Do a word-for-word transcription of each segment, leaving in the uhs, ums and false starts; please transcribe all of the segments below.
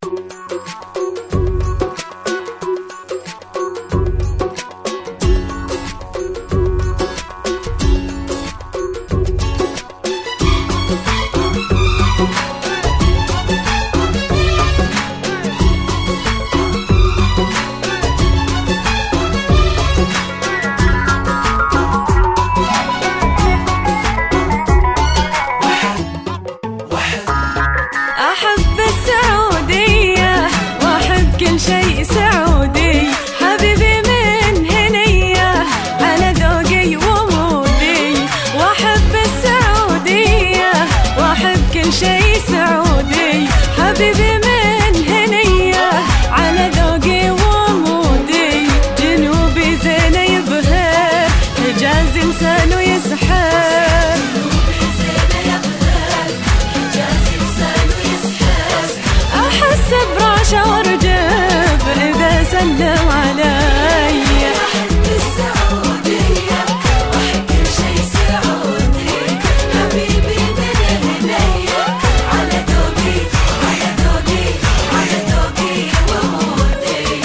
شيء سعودي حبيبي من هنية على ذوقي ومودي، واحب السعودية واحب كل شيء سعودي، حبيبي من هنية على ذوقي ومودي، جنوبي زين يبهر حجاز انسان ويسحر، احس براشة وارجف اذا سلم علي، واحب السعودية واحب كل شيء سعودي، حبيبي من هنية على ذوقي على ذوقي على ذوقي ومودي.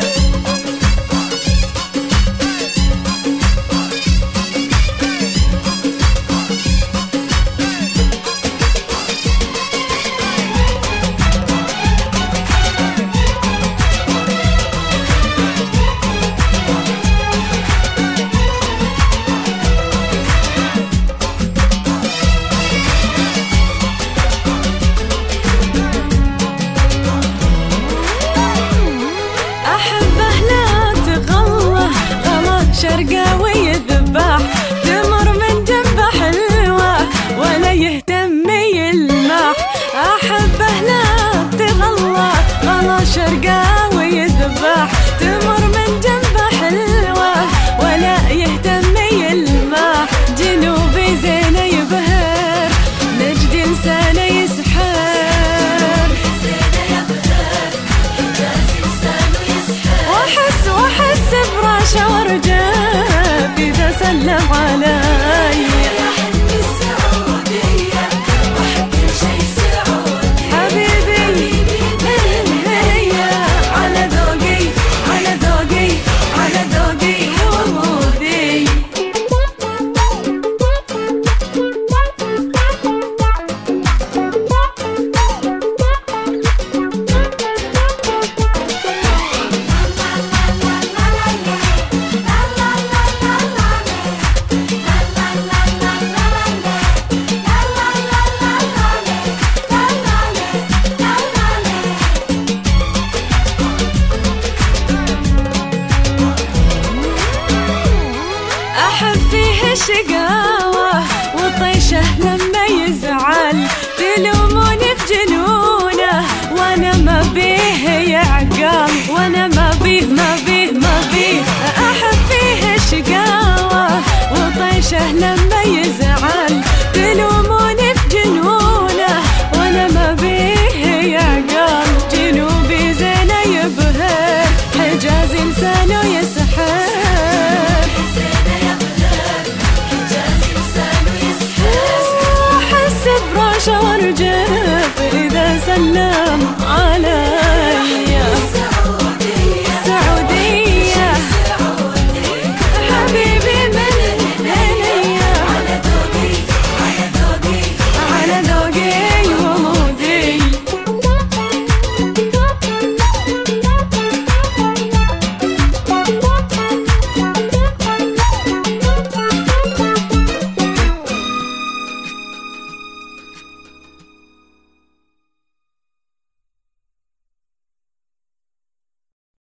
شرقاوي يذبح تمر من جنبه حلوة ولا يهتم يلمح، أحبه لا تغلى غلا شرقاوي يذبح تمر من جنبه حلوة ولا يهتم يلمح، جنوبي زين يبهر نجد إنسان يسحر، وأحس وأحس براشة وارجف إذا سلم علي، واحب السعودية واحب كل شيء سعودي، حبيبي من هنية على ذوقي على ذوقي على ذوقي ومودي. الشقاوة وطيشه لما يزعل تلوموني بجنونه وانا ما بيه يعقل وانا ما بيه ما بيه